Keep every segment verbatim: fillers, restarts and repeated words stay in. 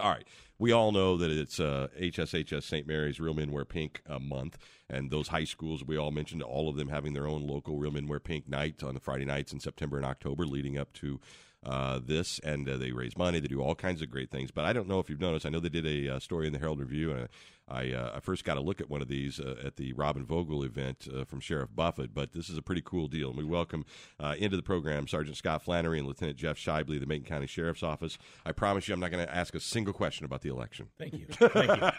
All right. We all know that it's uh, H S H S Saint Mary's Real Men Wear Pink uh, month, and those high schools, we all mentioned all of them having their own local Real Men Wear Pink night on the Friday nights in September and October leading up to uh, this, and uh, they raise money. They do all kinds of great things. But I don't know if you've noticed, I know they did a uh, story in the Herald Review, and I, uh, I first got a look at one of these uh, at the Robin Vogel event uh, from Sheriff Buffett, but this is a pretty cool deal. And we welcome uh, into the program Sergeant Scott Flannery and Lieutenant Jeff Shibley, the Macon County Sheriff's Office. I promise you I'm not going to ask a single question about the election. Thank you. Thank you.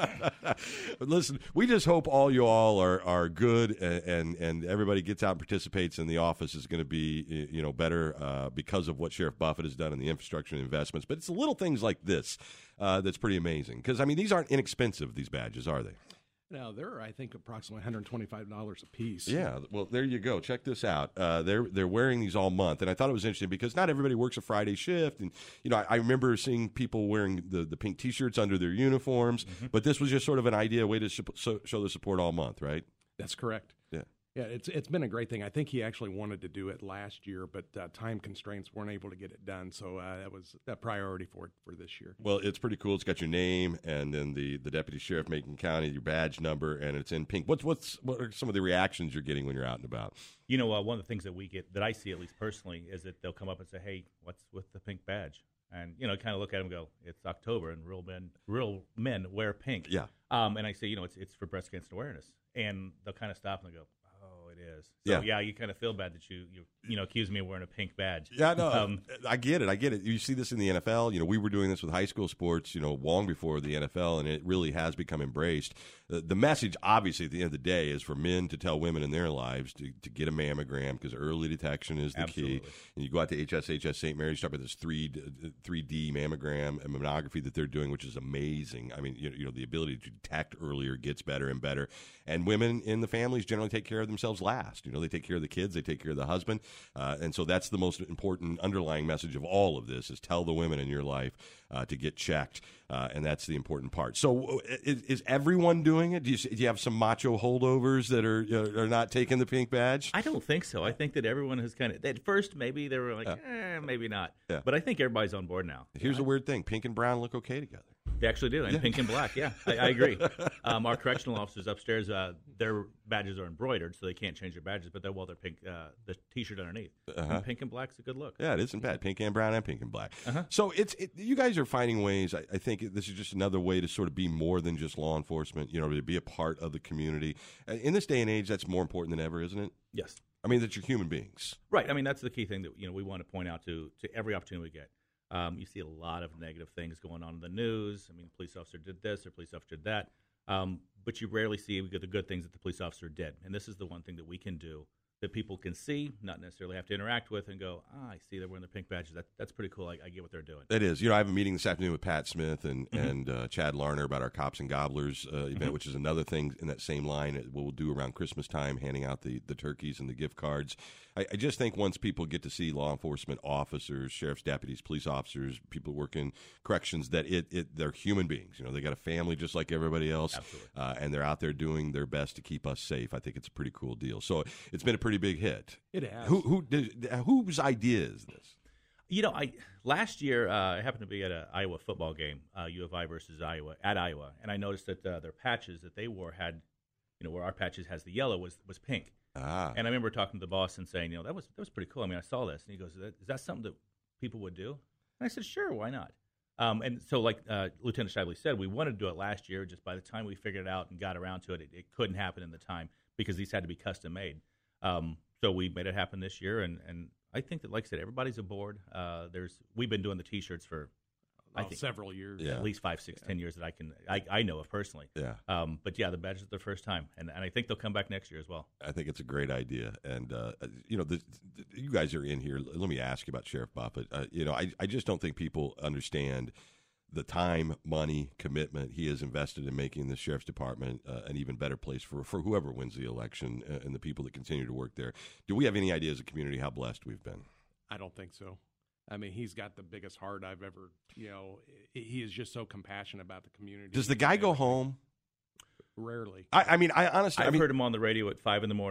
But listen, we just hope all you all are, are good and, and, and everybody gets out and participates, and the office is going to be you know better uh, because of what Sheriff Buffett has done in the infrastructure and investments. But it's the little things like this uh, that's pretty amazing. Because, I mean, these aren't inexpensive, these badges, are they? Now, they're, I think, approximately one hundred twenty-five dollars a piece. Yeah, well, there you go. Check this out. Uh, they're they're wearing these all month, and I thought it was interesting because not everybody works a Friday shift, and you know I, I remember seeing people wearing the, the pink T-shirts under their uniforms, mm-hmm. but this was just sort of an idea, a way to sh- so, show the support all month, right? That's correct. Yeah. Yeah, it's it's been a great thing. I think he actually wanted to do it last year, but uh, time constraints weren't able to get it done. So uh, that was a priority for for this year. Well, it's pretty cool. It's got your name and then the, the deputy sheriff, Macon County, your badge number, and it's in pink. What's what's what are some of the reactions you're getting when you're out and about? You know, uh, one of the things that we get, that I see at least personally, is that they'll come up and say, "Hey, what's with the pink badge?" And you know, kind of look at them and go, "It's October, and real men, real men wear pink." Yeah. Um, and I say, you know, it's it's for breast cancer awareness, and they'll kind of stop and they go, "Oh, it is." So yeah, yeah, you kind of feel bad that you you you know accuse me of wearing a pink badge. Yeah, no, um, I get it. I get it. You see this in the N F L. You know, we were doing this with high school sports, you know, long before the N F L, and it really has become embraced. The, the message, obviously, at the end of the day, is for men to tell women in their lives to, to get a mammogram because early detection is the Absolutely. key. And you go out to H S H S Saint Mary's, start with this three three D mammogram and mammography that they're doing, which is amazing. I mean, you know, you know, the ability to detect earlier gets better and better. And women in the families generally take care of themselves last. You know, they take care of the kids, they take care of the husband, uh, and so that's the most important underlying message of all of this: is tell the women in your life uh, to get checked, uh, and that's the important part. So, is, is everyone doing it? Do you, do you have some macho holdovers that are you know, are not taking the pink badge? I don't think so. I think that everyone has kind of at first maybe they were like, Yeah. eh, maybe not, Yeah. but I think everybody's on board now. Here's a weird thing: pink and brown look okay together. They actually do, and yeah. pink and black. Yeah, I, I agree. Um, our correctional officers upstairs, uh, their badges are embroidered, so they can't change their badges, but they're well, they're pink. Uh, the T-shirt underneath, uh-huh. and pink and black's a good look. Yeah, it isn't bad. Pink and brown and pink and black. Uh-huh. So it's it, you guys are finding ways. I, I think this is just another way to sort of be more than just law enforcement. You know, to be a part of the community. In this day and age, that's more important than ever, isn't it? Yes. I mean, that you're human beings. Right. I mean, that's the key thing that you know we want to point out to to every opportunity we get. Um, you see a lot of negative things going on in the news. I mean, police officer did this or police officer did that. Um, but you rarely see the good things that the police officer did. And this is the one thing that we can do that people can see, not necessarily have to interact with, and go, ah, I see they're wearing their pink badges. That, that's pretty cool. I, I get what they're doing. It is. You know, I have a meeting this afternoon with Pat Smith and, Mm-hmm. and uh, Chad Larner about our Cops and Gobblers uh, event, mm-hmm. which is another thing in that same line that we'll do around Christmas time, handing out the, the turkeys and the gift cards. I, I just think once people get to see law enforcement officers, sheriff's deputies, police officers, people who work in corrections, that it, it they're human beings. You know, they got a family just like everybody else, uh, and they're out there doing their best to keep us safe. I think it's a pretty cool deal. So it's been a pretty big hit. It has. Who who did, whose idea is this? You know, I last year uh, I happened to be at an Iowa football game, uh, U of I versus Iowa at Iowa, and I noticed that uh, their patches that they wore had, you know, where our patches has the yellow was was pink. Ah. And I remember talking to the boss and saying, you know, that was that was pretty cool. I mean, I saw this, and he goes, "Is that, is that something that people would do?" And I said, "Sure, why not?" Um, and so, like uh, Lieutenant Shibley said, we wanted to do it last year. Just by the time we figured it out and got around to it, it, it couldn't happen in the time because these had to be custom made. Um, so we made it happen this year, and, and I think that, like I said, everybody's aboard. Uh, there's we've been doing the T-shirts for oh, I think several years, yeah. at least five, six, yeah. ten years that I can I, I know of personally. Yeah. Um, but yeah, the badge is their first time, and, and I think they'll come back next year as well. I think it's a great idea, and uh, you know, the, the, you guys are in here. Let me ask you about Sheriff Buffett. Uh, you know, I I just don't think people understand the time, money, commitment he has invested in making the sheriff's department uh, an even better place for, for whoever wins the election uh, and the people that continue to work there. Do we have any idea as a community how blessed we've been? I don't think so. I mean, he's got the biggest heart I've ever, you know, he is just so compassionate about the community. Does the guy go home? Rarely. I, I mean, I honestly, I've I mean, heard him on the radio at five in the morning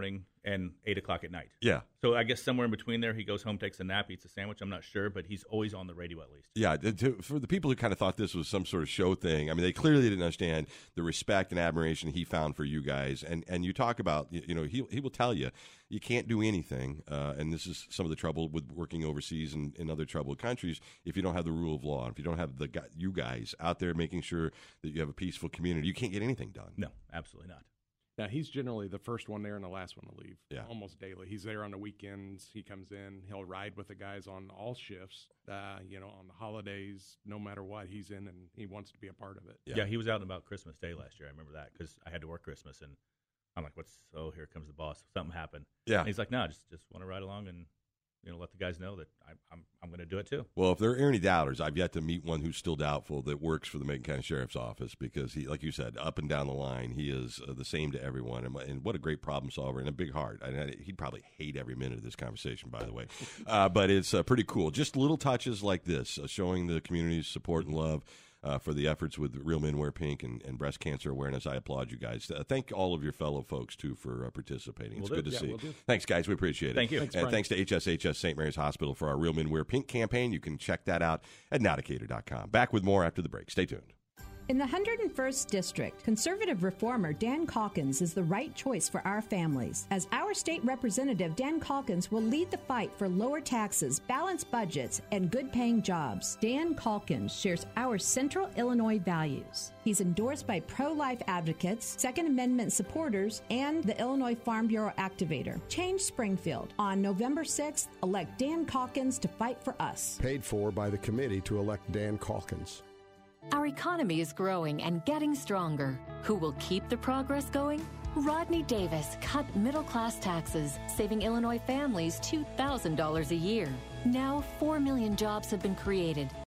and eight o'clock at night. Yeah. So I guess somewhere in between there, he goes home, takes a nap, eats a sandwich. I'm not sure, but he's always on the radio at least. Yeah, to, for the people who kind of thought this was some sort of show thing, I mean, they clearly didn't understand the respect and admiration he found for you guys. And and you talk about, you know, he he will tell you, you can't do anything, uh, and this is some of the trouble with working overseas and in other troubled countries, if you don't have the rule of law, if you don't have the you guys out there making sure that you have a peaceful community, you can't get anything done. No, absolutely not. Now, he's generally the first one there and the last one to leave. Yeah. Almost daily. He's there on the weekends. He comes in. He'll ride with the guys on all shifts. Uh, you know, on the holidays, no matter what, he's in and he wants to be a part of it. Yeah, yeah he was out and about Christmas Day last year. I remember that because I had to work Christmas, and I'm like, "What's? Oh, here comes the boss. Something happened." Yeah. And he's like, "No, just just want to ride along and you know let the guys know that I, I'm I'm going to do it too." Well, if there are any doubters, I've yet to meet one who's still doubtful that works for the Macon County Sheriff's Office because he, like you said, up and down the line, he is uh, the same to everyone, and, and what a great problem solver and a big heart. I, I, he'd probably hate every minute of this conversation, by the way, uh, but it's uh, pretty cool. Just little touches like this, uh, showing the community's support and love. Uh, for the efforts with Real Men Wear Pink and, and breast cancer awareness. I applaud you guys. Uh, thank all of your fellow folks, too, for uh, participating. It's We'll good do. to Yeah, see. we'll do. Thanks, guys. We appreciate it. Thank you. Thanks, and Brian. thanks to H S H S Saint Mary's Hospital for our Real Men Wear Pink campaign. You can check that out at Navigator dot com. Back with more after the break. Stay tuned. In the one hundred first District, conservative reformer Dan Calkins is the right choice for our families. As our state representative, Dan Calkins will lead the fight for lower taxes, balanced budgets, and good-paying jobs. Dan Calkins shares our Central Illinois values. He's endorsed by pro-life advocates, Second Amendment supporters, and the Illinois Farm Bureau activator. Change Springfield. On November sixth, elect Dan Calkins to fight for us. Paid for by the committee to elect Dan Calkins. Our economy is growing and getting stronger. Who will keep the progress going? Rodney Davis cut middle-class taxes, saving Illinois families two thousand dollars a year. Now, four million jobs have been created.